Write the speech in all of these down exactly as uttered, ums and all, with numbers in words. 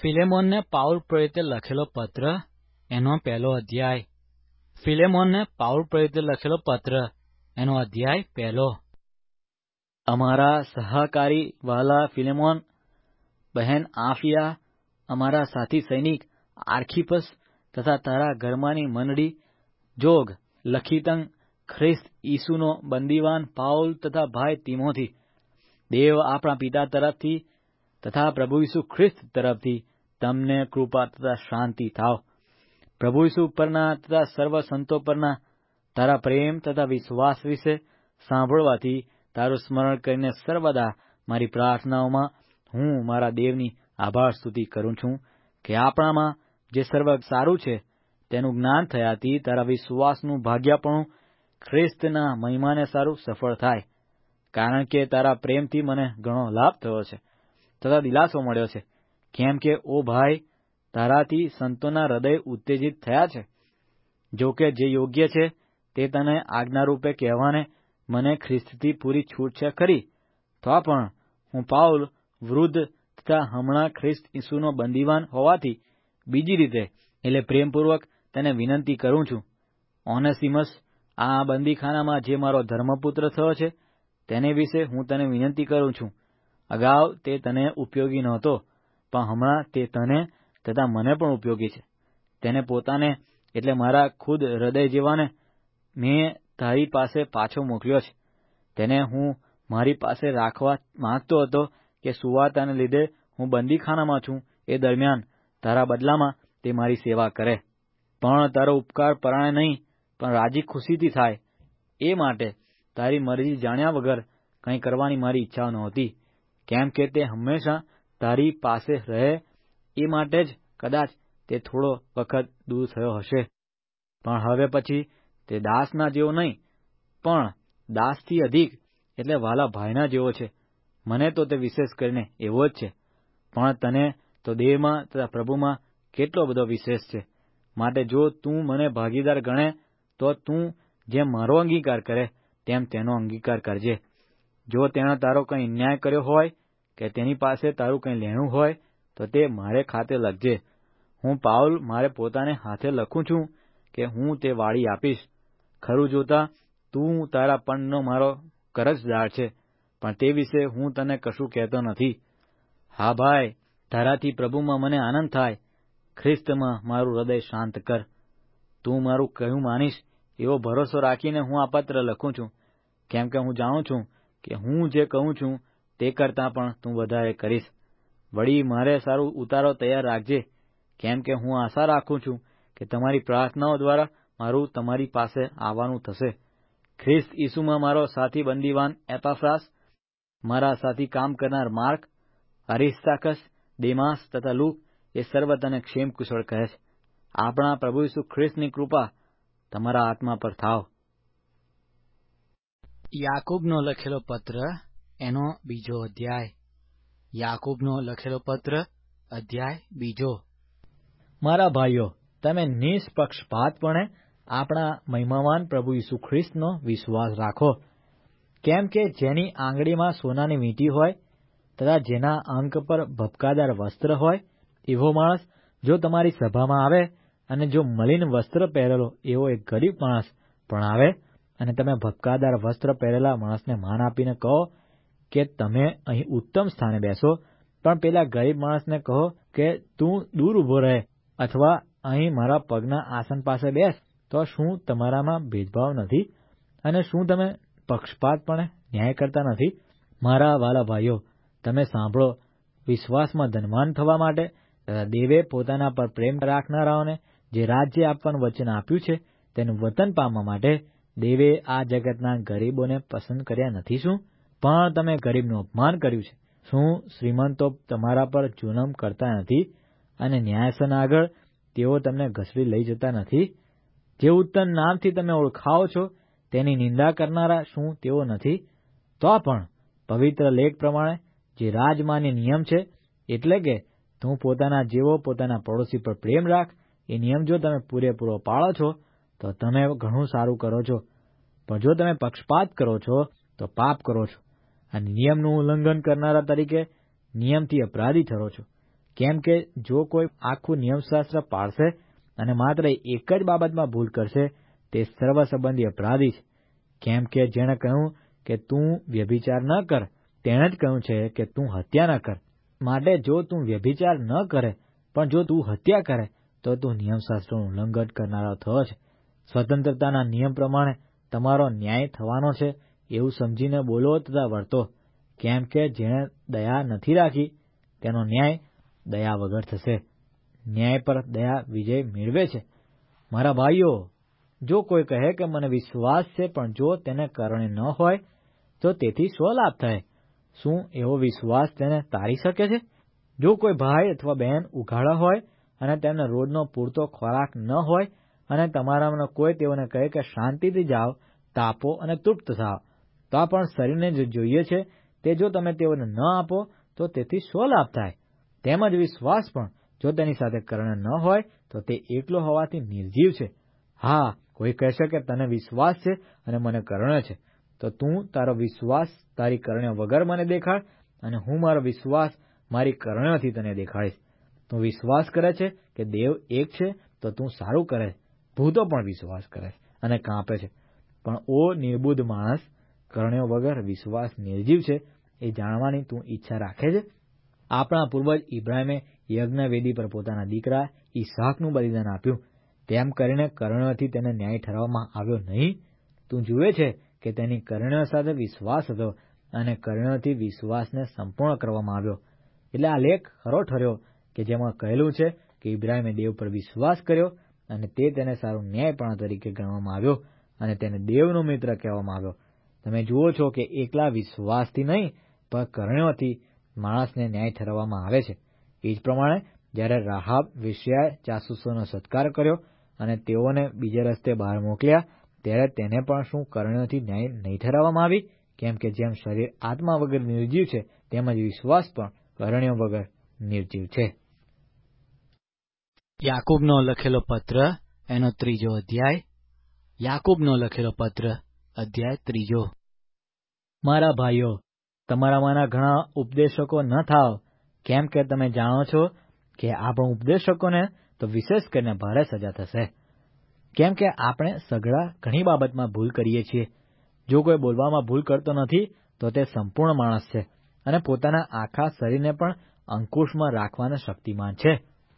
ફિલેમોનને Paul પ્રેરિતે લખેલો પત્ર, એનો પહેલો અધ્યાય. ફિલેમોનને પાઉલ પ્રેરિતે લખેલો પત્ર, એનો અધ્યાય પહેલો. અમારા સહકારી વહાલા ફિલેમોન, બહેન આફિયા, અમારા સાથી સૈનિક આર્ખિપસ તથા તારા ઘરમાંની મંડળી જોગ, લખીતંગ ખ્રિસ્ત ઈસુનો બંદીવાન પાઉલ તથા ભાઈ તીમોથી, દેવ આપણા પિતા તરફથી તથા પ્રભુ ઈસુ ખ્રિસ્ત તરફથી તમને કૃપા તથા શાંતિ થાવ. પ્રભુ ઈસુ પરના તથા સર્વ સંતો પરના તારા પ્રેમ તથા વિશ્વાસ વિશે સાંભળવાથી તારું સ્મરણ કરીને સર્વદા મારી પ્રાર્થનાઓમાં હું મારા દેવની આભાર સ્તુતિ કરું છું કે આપણામાં જે સર્વ સારું છે તેનું જ્ઞાન થયાથી તારા વિશ્વાસનું ભાગ્યાપણું ખ્રિસ્તના મહિમાને સારું સફળ થાય. કારણ કે તારા પ્રેમથી મને ઘણો લાભ થયો છે તથા દિલાસો મળ્યો છે, કેમ કે ઓ ભાઈ, તારાથી સંતોના હૃદય ઉત્તેજિત થયા છે. જો કે જે યોગ્ય છે તે તને આજ્ઞારૂપે કહેવાને મને ખ્રિસ્તથી પૂરી છૂટ છે ખરી, તો પણ હું પાઉલ વૃદ્ધ તથા હમણાં ખ્રિસ્ત ઈસુનો બંદીવાન હોવાથી બીજી રીતે એટલે પ્રેમપૂર્વક તેને વિનંતી કરું છું. ઓનેસિમસ આ બંદીખાનામાં જે મારો ધર્મપુત્ર થયો છે તેને વિશે હું તને વિનંતી કરું છું. અગાઉ તે તને ઉપયોગી નહોતો, પણ હમણાં તે તને તથા મને પણ ઉપયોગી છે. તેને પોતાને એટલે મારા ખુદ હૃદય જેવાને મેં તારી પાસે પાછો મોકલ્યો છે. તેને હું મારી પાસે રાખવા માંગતો હતો કે સુવાર્તાને લીધે હું બંદીખાનામાં છું એ દરમિયાન તારા બદલામાં તે મારી સેવા કરે. પણ તારો ઉપકાર પરાણે નહીં, પણ રાજી ખુશીથી થાય એ માટે તારી મરજી જાણ્યા વગર કંઈ કરવાની મારી ઈચ્છા નહોતી, કેમ કે તે હંમેશા તારી પાસે રહે એ માટે જ કદાચ તે થોડો વખત દૂર થયો હશે. પણ હવે પછી તે દાસના જેવો નહીં, પણ દાસથી અધિક એટલે વાલા ભાઈના જેવો છે. મને તો તે વિશેષ કરીને એવો જ છે, પણ તને તો દેહમાં તથા પ્રભુમાં કેટલો બધો વિશેષ છે. માટે જો તું મને ભાગીદાર ગણે તો તું જેમ મારો અંગીકાર કરે તેમ તેનો અંગીકાર કરજે. જો તેણે તારો કંઈ અન્યાય કર્યો હોય કે તેની પાસે તારું કંઈ લેણું હોય તો તે મારે ખાતે લખજે. હું પાઉલ મારે પોતાને હાથે લખું છું કે હું તે વાળી આપીશ. ખરું જોતા તું તારા પણનો મારો કરજદાર છે, પણ તે વિશે હું તને કશું કહેતો નથી. હા ભાઈ, તારાથી પ્રભુમાં મને આનંદ થાય. ખ્રિસ્તમાં મારું હૃદય શાંત કર. તું મારું કહ્યું માનીશ એવો ભરોસો રાખીને હું આ પત્ર લખું છું, કેમ કે હું જાણું છું કે હું જે કહું છું તે કરતાં પણ તું વધારે કરીશ. વળી મારે સારું ઉતારો તૈયાર રાખજે, કેમ કે હું આશા રાખું છું કે તમારી પ્રાર્થનાઓ દ્વારા મારું તમારી પાસે આવવાનું થશે. ખ્રિસ્ત ઈસુમાં મારો સાથી બંદીવાન એપાફ્રાસ, મારા સાથી કામ કરનાર માર્ક, અરિસ્તાકસ, દેમાસ તથા લૂક એ સર્વ તને ક્ષેમ કુશળ કહે છે. આપણા પ્રભુ ઈસુ ખ્રિસ્તની કૃપા તમારા આત્મા પર થાવ. યાકૂબનો લખેલો પત્ર, એનો બીજો અધ્યાય. યાકૂબનો લખેલો પત્ર, અધ્યાય બીજો. મારા ભાઈઓ, તમે નિષ્પક્ષપાતપણે આપણા મહિમાવાન પ્રભુ ઈસુ ખ્રિસ્તનો વિશ્વાસ રાખો. કેમ કે જેની આંગળીમાં સોનાની વીંટી હોય તથા જેના અંક પર ભપકાદાર વસ્ત્ર હોય એવો માણસ જો તમારી સભામાં આવે અને જો મલિન વસ્ત્ર પહેરેલો એવો એક ગરીબ માણસ પણ આવે અને તમે ભપકાદાર વસ્ત્ર પહેરેલા માણસને માન આપીને કહો કે તમે અહીં ઉત્તમ સ્થાને બેસો, પણ પેલા ગરીબ માણસને કહો કે તું દૂર ઉભો રહે અથવા અહીં મારા પગના આસન પાસે બેસ, તો શું તમારામાં ભેદભાવ નથી અને શું તમે પક્ષપાતપણે ન્યાય કરતા નથી? મારા વાલા ભાઈઓ, તમે સાંભળો. વિશ્વાસમાં ધનવાન થવા માટે તથા દેવે પોતાના પર પ્રેમ રાખનારાઓને જે રાજ્ય આપવાનું વચન આપ્યું છે તેનું વતન પામવા માટે દેવે આ જગતના ગરીબોને પસંદ કર્યા નથી શું? પણ તમે ગરીબનું અપમાન કર્યું છે. શું શ્રીમંતો તમારા પર જુલમ કરતા નથી અને ન્યાયસન આગળ તેઓ તમને ઘસડી લઈ જતા નથી? જે ઉત્તમ નામથી તમે ઓળખાવો છો તેની નિંદા કરનારા શું તેઓ નથી? તો પણ પવિત્ર લેખ પ્રમાણે જે રાજમાન્ય નિયમ છે, એટલે કે તું પોતાના જેવો પોતાના પડોશી પર પ્રેમ રાખ, એ નિયમ જો તમે પૂરેપૂરો પાળો છો તો તમે ઘણું સારું કરો છો. પણ જો તમે પક્ષપાત કરો છો તો પાપ કરો છો અને નિયમનું ઉલ્લંઘન કરનારા તરીકે નિયમથી અપરાધી ઠરો છો. કેમ કે જો કોઈ આખું નિયમશાસ્ત્ર પાળશે અને માત્ર એક જ બાબતમાં ભૂલ કરશે તે સર્વ સંબંધી અપરાધી છે. કેમ કે જેણે કહ્યું કે તું વ્યભિચાર ન કર તેણે જ કહ્યું છે કે તું હત્યા ન કર. માટે જો તું વ્યભિચાર ન કરે પણ જો તું હત્યા કરે તો તું નિયમશાસ્ત્રનું ઉલ્લંઘન કરનારો થયો છે. સ્વતંત્રતાના નિયમ પ્રમાણે તમારો ન્યાય થવાનો છે એવું સમજીને બોલો તથા વર્તો. કેમ કે જેણે દયા નથી રાખી તેનો ન્યાય દયા વગર થશે. ન્યાય પર દયા વિજય મેળવે છે. મારા ભાઈઓ, જો કોઈ કહે કે મને વિશ્વાસ છે પણ જો તેને કરણે ન હોય તો તેથી શો લાભ થાય? શું એવો વિશ્વાસ તેને તારી શકે છે? જો કોઈ ભાઈ અથવા બહેન ઉઘાડા હોય અને તેમને રોજનો પૂરતો ખોરાક ન હોય અને તમારામાંનો કોઈ તેઓને કહે કે શાંતિથી જાઓ, તાપો અને તૃપ્ત થાઓ, તો પણ શરીરને જે જોઈએ છે તે જો તમે તેઓને ન આપો તો તેથી શો લાભ થાય? તેમજ વિશ્વાસ પણ જો તેની સાથે કરણે ન હોય તો તે એકલો હોવાથી નિર્જીવ છે. હા, કોઈ કહેશે કે તને વિશ્વાસ છે અને મને કરણે છે, તો તું તારો વિશ્વાસ તારી કરણે વગર મને દેખાડ અને હું મારો વિશ્વાસ મારી કરણેથી તને દેખાડીશ. તું વિશ્વાસ કરે છે કે દેવ એક છે તો તું સારું કરે. ભૂતો પણ વિશ્વાસ કરે છે અને કાંપે છે. પણ ઓ નિર્બુદ્ધ માણસ, કરણ્યો વગર વિશ્વાસ નિર્જીવ છે એ જાણવાની તું ઈચ્છા રાખે છે? આપણા પૂર્વજ ઇબ્રાહિમે યજ્ઞવેદી પર પોતાના દીકરા ઈસાકનું બલિદાન આપ્યું. તેમ કરીને કરણ્યોથી તેને ન્યાય ઠરવામાં આવ્યો નહીં. તું જુએ છે કે તેની કરણ્યો સાથે વિશ્વાસ હતો અને કરણ્યોથી વિશ્વાસને સંપૂર્ણ કરવામાં આવ્યો. એટલે આ લેખ ખરો ઠર્યો કે જેમાં કહેલું છે કે ઇબ્રાહિમે દેવ પર વિશ્વાસ કર્યો અને તે તેને સારું ન્યાયપણા તરીકે ગણવામાં આવ્યો અને તેને દેવનો મિત્ર કહેવામાં આવ્યો. તમે જુઓ છો કે એકલા વિશ્વાસથી નહીં પણ કરણ્યોથી માણસને ન્યાય ઠરવવામાં આવે છે. એ જ પ્રમાણે જ્યારે રાહાબ વેશ્યાએ જાસૂસોનો સત્કાર કર્યો અને તેઓને બીજે રસ્તે બહાર મોકલ્યા ત્યારે તેને પણ શું કરણ્યોથી ન્યાય નહીં ઠરાવવામાં આવી? કેમ કે જેમ શરીર આત્મા વગર નિર્જીવ છે તેમજ વિશ્વાસ પણ કરણ્યો વગર નિર્જીવ છે. યાકૂબનો લખેલો પત્ર એનો ત્રીજો અધ્યાય. યાકૂબનો લખેલો પત્ર અધ્યાય ત્રીજો. મારા ભાઈઓ, તમારામાંના ઘણા ઉપદેશકો ન થાવ, કેમ કે તમે જાણો છો કે આપણા ઉપદેશકોને તો વિશેષ કરીને ભારે સજા થશે. કેમ કે આપણે સઘળા ઘણી બાબતમાં ભૂલ કરીએ છીએ. જો કોઈ બોલવામાં ભૂલ કરતો નથી તો તે સંપૂર્ણ માણસ છે અને પોતાના આખા શરીરને પણ અંકુશમાં રાખવાના શક્તિમાન છે.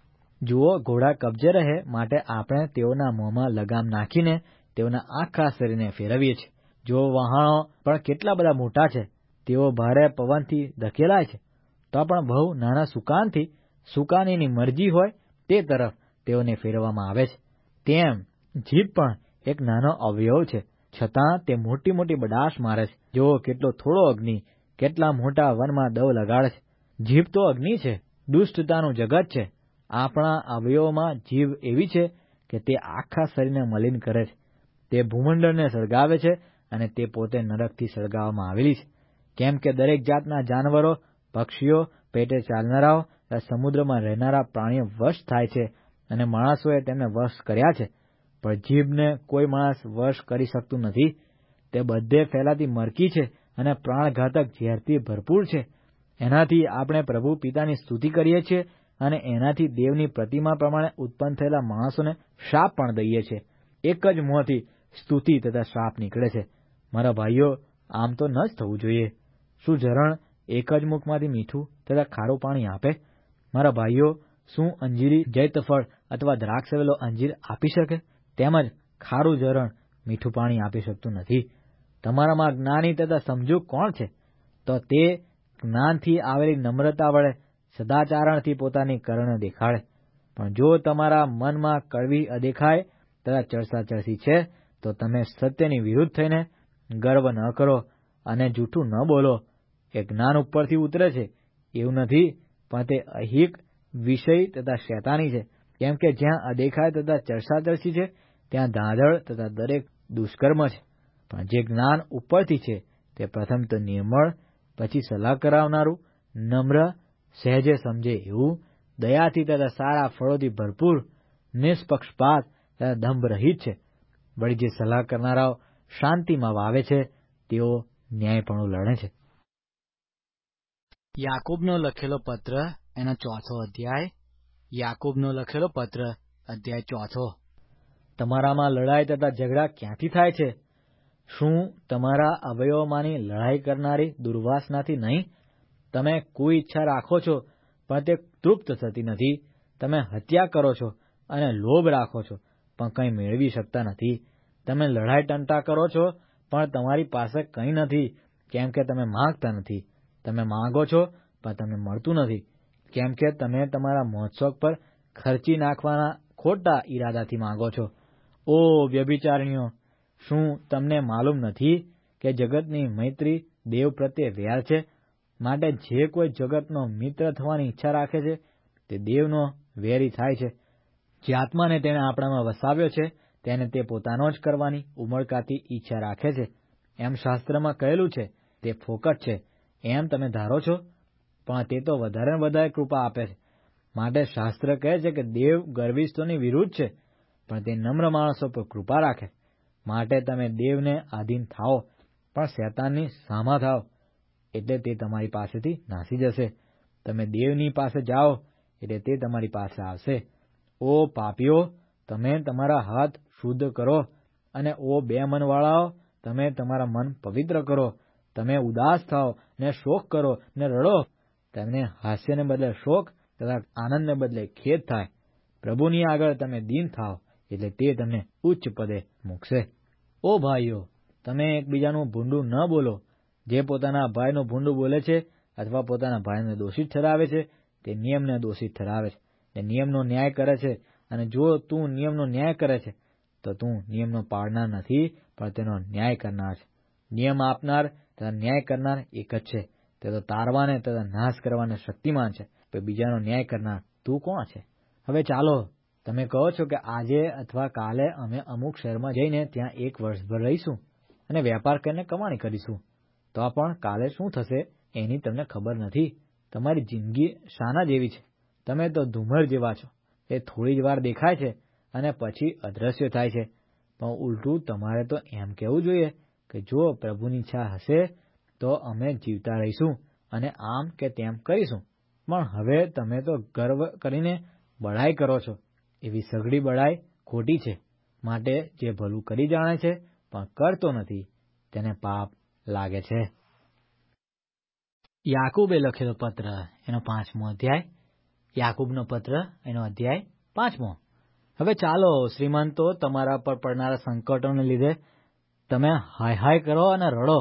જુઓ, ઘોડા કબજે રહે માટે આપણે તેઓના મોંમાં લગામ નાખીને તેઓના આખા શરીરને ફેરવીએ છીએ. જો વહાણો પણ કેટલા બધા મોટા છે, તેઓ ભારે પવનથી ધકેલાય છે, તો પણ બહુ નાના સુકાનથી સુકાનીની મરજી હોય તે તરફ તેઓને ફેરવવામાં આવે છે. તેમ જીભ પણ એક નાનો અવયવ છે, છતાં તે મોટી મોટી બડાશ મારે છે. જો કેટલો થોડો અગ્નિ કેટલા મોટા વનમાં દવ લગાડે છે. જીભ તો અગ્નિ છે, દુષ્ટતાનું જગત છે. આપણા અવયવોમાં જીભ એવી છે કે તે આખા શરીરને મલિન કરે છે. તે ભૂમંડળને સળગાવે છે અને તે પોતે નરકથી સળગાવવામાં આવેલી છે. કેમ કે દરેક જાતના જાનવરો, પક્ષીઓ, પેટે ચાલનારાઓ, સમુદ્રમાં રહેનારા પ્રાણીઓ વશ થાય છે અને માણસોએ તેમને વશ કર્યા છે. પણ જીભને કોઈ માણસ વશ કરી શકતું નથી. તે બધે ફેલાતી મરકી છે અને પ્રાણઘાતક ઝેરથી ભરપૂર છે. એનાથી આપણે પ્રભુ પિતાની સ્તુતિ કરીએ છીએ અને એનાથી દેવની પ્રતિમા પ્રમાણે ઉત્પન્ન થયેલા માણસોને શાપ પણ દઈએ છીએ. એક જ મોંથી સ્તુતિ તથા શાપ નીકળે છે. મારા ભાઈઓ, આમ તો ન જ થવું જોઈએ. શું ઝરણ એક જ મુખમાંથી મીઠું તથા ખારું પાણી આપે? મારા ભાઈઓ, શું અંજીરી જૈતફળ અથવા દ્રાક્ષવેલો અંજીર આપી શકે? તેમજ ખારું ઝરણ મીઠું પાણી આપી શકતું નથી. તમારામાં જ્ઞાની તથા સમજુ કોણ છે? તો તે જ્ઞાનથી આવેલી નમ્રતા વડે સદાચારણથી પોતાની કરણો દેખાડે. પણ જો તમારા મનમાં કડવી અદેખાય તથા ચરસાચરસી છે, તો તમે સત્યની વિરુદ્ધ થઈને ગર્વ ન કરો અને જૂઠું ન બોલો. એ જ્ઞાન ઉપરથી ઉતરે છે એવું નથી, પણ તે અહિક, વિષય તથા શૈતાની છે. કેમ કે જ્યાં અદેખાય તથા ચરસાચરસી છે ત્યાં ધાંધળ તથા દરેક દુષ્કર્મ છે. પણ જે જ્ઞાન ઉપરથી છે તે પ્રથમ તો નિર્મળ, પછી સલાહ કરાવનારું, નમ્ર, સહેજે સમજે એવું, દયાથી તથા સારા ફળોથી ભરપૂર, નિષ્પક્ષપાત તથા દંભ રહિત છે. વળી જે સલાહ કરનારાઓ શાંતિમાં વાવે છે તેઓ ન્યાયપણું લણે છે. યાકૂબનો લખેલો પત્ર એનો ચોથો અધ્યાય. યાકૂબનો લખેલો પત્ર, અધ્યાય ચોથો. તમારામાં લડાઈ તથા ઝઘડા ક્યાંથી થાય છે? શું તમારા અવયવોમાંની લડાઈ કરનારી દુર્વાસનાથી નહીં? તમે કોઈ ઈચ્છા રાખો છો, પણ તે તૃપ્ત થતી નથી. તમે હત્યા કરો છો અને લોભ રાખો છો, પણ કંઈ મેળવી શકતા નથી. તમે લડાઈ ટંટા કરો છો, પણ તમારી પાસે કંઈ નથી, કેમ કે તમે માંગતા નથી. તમે માંગો છો, પણ તમને મળતું નથી, કેમ કે તમે તમારા મોજશોખ પર ખર્ચી નાખવાના ખોટા ઈરાદાથી માંગો છો. ઓ વ્યભિચારીણીઓ, શું તમને માલુમ નથી કે જગતની મૈત્રી દેવ પ્રત્યે વેર છે? માટે જે કોઈ જગતનો મિત્ર થવાની ઈચ્છા રાખે છે, તે દેવનો વેરી થાય છે. જે આત્માને તેણે આપણામાં વસાવ્યો છે, તેને તે પોતાનો જ કરવાની ઉમળકાથી ઈચ્છા રાખે છે. એમ શાસ્ત્રમાં કહેલું છે, તે ફોકટ છે, એમ તમે ધારો છો? પણ તે તો વધારે ને વધારે કૃપા આપે છે. માટે શાસ્ત્ર કહે છે કે દેવ ગર્વિષ્ઠોની વિરુદ્ધ છે, પણ તે નમ્ર માણસો પર કૃપા રાખે. માટે તમે દેવને આધીન થાઓ, પણ શૈતાનની સામા થાઓ, એટલે તે તમારી પાસેથી નાસી જશે. તમે દેવની પાસે જાઓ, એટલે તે તમારી પાસે આવશે. ઓ પાપીઓ, તમે તમારા હાથ શુદ્ધ કરો, અને ઓ બે મનવાળાઓ, તમે તમારા મન પવિત્ર કરો. તમે ઉદાસ થાઓ ને શોક કરો ને રડો. તમને હાસ્યને બદલે શોક તથા આનંદને બદલે ખેદ થાય. પ્રભુની આગળ તમે દીન થાઓ, એટલે તે તમને ઉચ્ચ પદે મૂકશે. ઓ ભાઈઓ, તમે એકબીજાનું ભૂંડું ન બોલો. જે પોતાના ભાઈનું ભૂંડું બોલે છે અથવા પોતાના ભાઈને દોષિત ઠરાવે છે, તે નિયમને દોષિત ઠરાવે છે, તે નિયમનો ન્યાય કરે છે. અને જો તું નિયમનો ન્યાય કરે છે, તો તું નિયમનો પાળનાર નથી, પણ તેનો ન્યાય કરનાર છે. નિયમ આપનાર તથા ન્યાય કરનાર એક જ છે. તે તો તારવાને તથા નાશ કરવાને શક્તિમાન છે. પણ બીજાનો ન્યાય કરનાર તું કોણ છે? હવે ચાલો, તમે કહો છો કે આજે અથવા કાલે અમે અમુક શહેરમાં જઈને ત્યાં એક વર્ષભર રહીશું અને વેપાર કરીને કમાણી કરીશું. તો પણ કાલે શું થશે એની તમને ખબર નથી. તમારી જિંદગી શાના જેવી છે? તમે તો ધુમ્મર જેવા છો. એ થોડી જ વાર દેખાય છે અને પછી અદ્રશ્ય થાય છે. પણ ઉલટું તમારે તો એમ કહેવું જોઈએ કે જો પ્રભુની ઈચ્છા હશે તો અમે જીવતા રહીશું અને આમ કે તેમ કરીશું. પણ હવે તમે તો ગર્વ કરીને બડાઈ કરો છો. એવી સઘળી બડાઈ ખોટી છે. માટે જે ભલું કરી જાણે છે પણ કરતો નથી, તેને પાપ લાગે છે. યાકૂબે લખેલો પત્ર, એનો પાંચમો અધ્યાય. યાકૂબનો પત્ર, એનો અધ્યાય પાંચમો. હવે ચાલો, શ્રીમંતો, તમારા પર પડનારા સંકટોને લીધે તમે હાય હાય કરો અને રડો.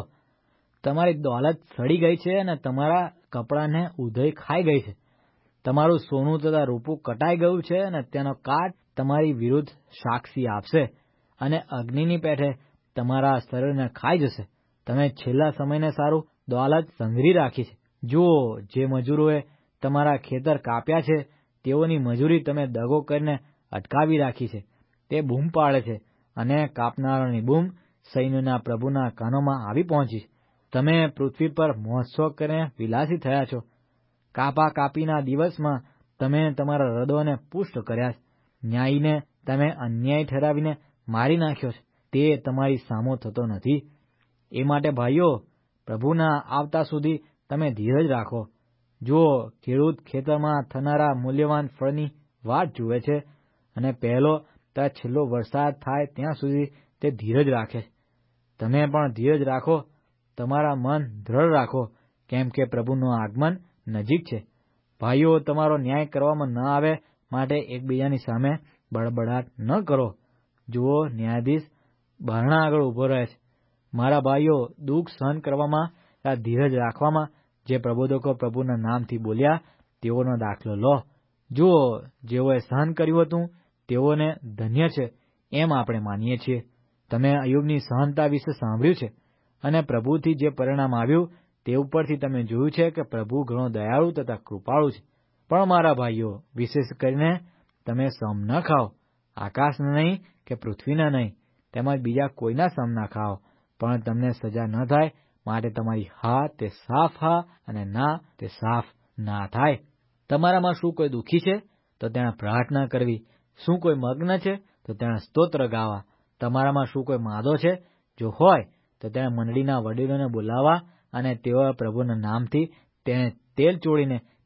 તમારી દોલત સડી ગઈ છે અને તમારા કપડાને ઉધઈ ખાઈ ગઈ છે. તમારું સોનું તથા રૂપું કટાઈ ગયું છે અને તેનો કાટ તમારી વિરુદ્ધ સાક્ષી આપશે અને અગ્નિની પેઠે તમારા શરીરને ખાઈ જશે. તમે છેલ્લા સમયને સારું દોલત સંઘરી રાખી છે. જુઓ, જે મજૂરોએ તમારા ખેતર કાપ્યા છે, તેઓની મજૂરી તમે દગો કરીને અટકાવી રાખી છે. તે બૂમ પાડે છે અને કાપનારાની બૂમ સૈન્યના પ્રભુના કાનોમાં આવી પહોંચી છે. તમે પૃથ્વી પર મોજશોખ કરીને વિલાસી થયા છો. કાપા કાપીના દિવસમાં તમે તમારા હૃદયોને પુષ્ટ કર્યા છે. ન્યાયીને તમે અન્યાય ઠરાવીને મારી નાખ્યો છે. તે તમારી સામો થતો નથી. એ માટે ભાઈઓ, પ્રભુના આવતા સુધી તમે ધીરજ રાખો. જુઓ, ખેડૂત ખેતરમાં થનારા મૂલ્યવાન ફળની વાટ જુએ છે અને પહેલો તથા છેલ્લો વરસાદ થાય ત્યાં સુધી તે ધીરજ રાખે છે. તમે પણ ધીરજ રાખો, તમારા મન દ્રઢ રાખો, કેમ કે પ્રભુનું આગમન નજીક છે. ભાઈઓ, તમારો ન્યાય કરવામાં ન આવે માટે એકબીજાની સામે બળબડાટ ન કરો. જુઓ, ન્યાયાધીશ બારણા આગળ ઉભો રહે છે. મારા ભાઈઓ, દુઃખ સહન કરવામાં તથા ધીરજ રાખવામાં જે પ્રબોધકો પ્રભુના નામથી બોલ્યા, તેઓનો દાખલો લો. જુઓ, જેઓએ સહન કર્યું હતું તેઓને ધન્ય છે, એમ આપણે માનીએ છીએ. તમે અય્યુબની સહનતા વિશે સાંભળ્યું છે અને પ્રભુથી જે પરિણામ આવ્યું તે ઉપરથી તમે જોયું છે કે પ્રભુ ઘણો દયાળુ તથા કૃપાળુ છે. પણ મારા ભાઈઓ, વિશેષ કરીને તમે સમ ન ખાઓ, આકાશના નહીં કે પૃથ્વીના નહીં, તેમજ બીજા કોઈના સમ ના ખાઓ, પણ તમને સજા ન થાય. માટે તમારી હા તે સાફ હા અને ના તે સાફ ના થાય. તમારામાં શું કોઈ દુઃખી છે તો તેણે પ્રાર્થના કરવી. શું કોઈ મગ્ન છે તો તેણે સ્તોત્ર ગાવા. તમારામાં શું કોઈ માદો છે? જો હોય તો તેણે મંડળીના વડીલોને બોલાવવા અને તેઓ પ્રભુના નામથી તેને તેલ ચોળીને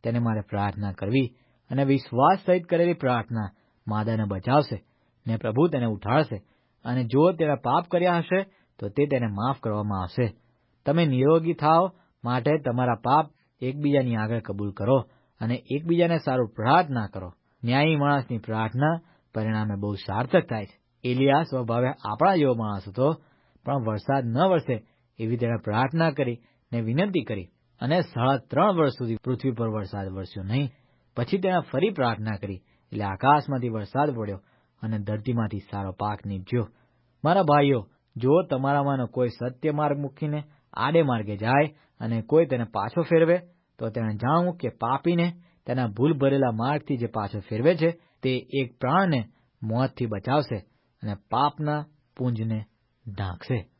તેને મારે પ્રાર્થના કરવી, અને વિશ્વાસ સહિત કરેલી પ્રાર્થના માદાને બચાવશે, ને પ્રભુ તેને ઉઠાડશે, અને જો તેણે પાપ કર્યા હશે તો તે તેને માફ કરવામાં આવશે. તમે નિરોગી થાઓ માટે તમારા પાપ એકબીજાની આગળ કબૂલ કરો અને એકબીજાને સારું પ્રાર્થના કરો. ન્યાયી માણસની પ્રાર્થના પરિણામે બહુ સાર્થક થાય છે. એલિયા સ્વભાવે આપણા જેવો માણસ હતો, પણ વરસાદ ન વરસે એવી તેણે પ્રાર્થના કરી ને વિનંતી કરી, અને સાડા ત્રણ વર્ષ સુધી પૃથ્વી પર વરસાદ વરસ્યો નહીં. પછી તેણે ફરી પ્રાર્થના કરી, એટલે આકાશમાંથી વરસાદ પડ્યો અને ધરતીમાંથી સારો પાક નીપજ્યો. મારા ભાઈઓ, જો તમારામાંનો કોઈ સત્ય માર્ગ મૂકીને આડે માર્ગે જાય અને કોઈ તેને પાછો ફેરવે, તો તેણે જાણવું કે પાપીને તેના ભૂલ ભરેલા માર્ગથી જે પાછો ફેરવે છે તે એક પ્રાણને મોતથી બચાવશે અને પાપના પુંજને ઢાંકશે.